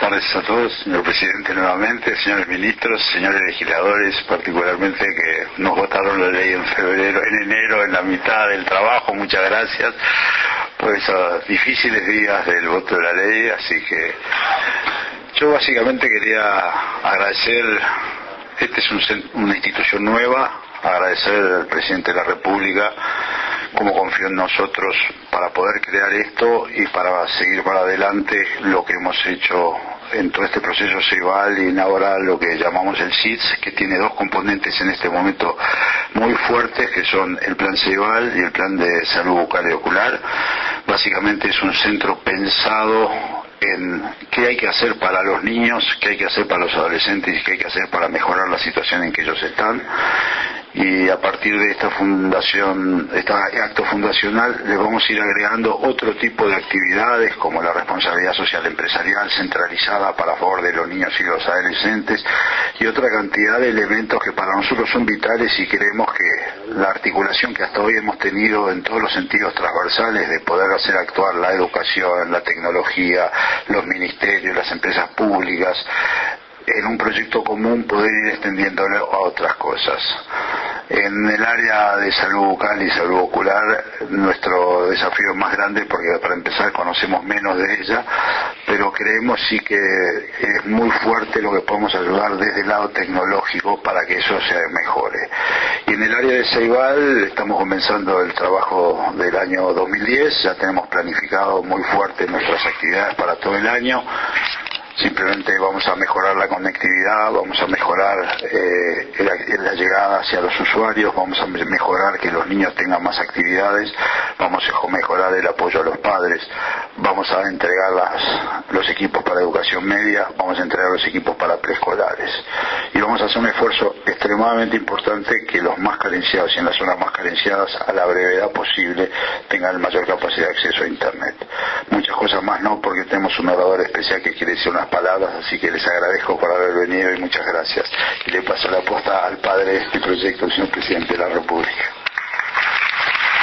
tardes a todos, señor presidente nuevamente, señores ministros, señores legisladores, particularmente que nos votaron la ley en enero, en la mitad del trabajo. Muchas gracias por esos difíciles días del voto de la ley. Así que yo básicamente quería agradecer, esta es una institución nueva, agradecer al presidente de la República cómo confió en nosotros para poder crear esto y para seguir para adelante lo que hemos hecho en todo este proceso ceibal y ahora lo que llamamos el CITS, que tiene dos componentes en este momento muy fuertes, que son el plan ceibal y el plan de salud bucal y ocular. Básicamente es un centro pensado en qué hay que hacer para los niños, qué hay que hacer para los adolescentes y qué hay que hacer para mejorar la situación en que ellos están. Y a partir de esta fundación, este acto fundacional, le vamos a ir agregando otro tipo de actividades como la responsabilidad social empresarial centralizada para favor de los niños y los adolescentes y otra cantidad de elementos que para nosotros son vitales y creemos que la articulación que hasta hoy hemos tenido en todos los sentidos transversales de poder hacer actuar la educación, la tecnología, los ministerios, las empresas públicas, en un proyecto común poder ir extendiéndolo a otras cosas. En el área de salud bucal y salud ocular, nuestro desafío es más grande porque para empezar conocemos menos de ella, pero creemos sí que es muy fuerte lo que podemos ayudar desde el lado tecnológico para que eso se mejore. Y en el área de ceibal estamos comenzando el trabajo del año 2010, ya tenemos planificado muy fuerte nuestras actividades para todo el año. Simplemente vamos a mejorar la conectividad, vamos a mejorar la llegada hacia los usuarios, vamos a mejorar que los niños tengan más actividades, vamos a mejorar el apoyo a los padres, vamos a entregar los equipos para educación media, vamos a entregar los equipos para preescolares y vamos a hacer un esfuerzo extremadamente importante que los más carenciados y en las zonas más carenciadas a la brevedad posible tengan mayor capacidad de acceso a internet. Muchas cosas más no, porque tenemos un orador especial que quiere decir unas palabras, así que les agradezco por haber venido y muchas gracias. Y le paso la posta al padre de este proyecto, el señor presidente de la República.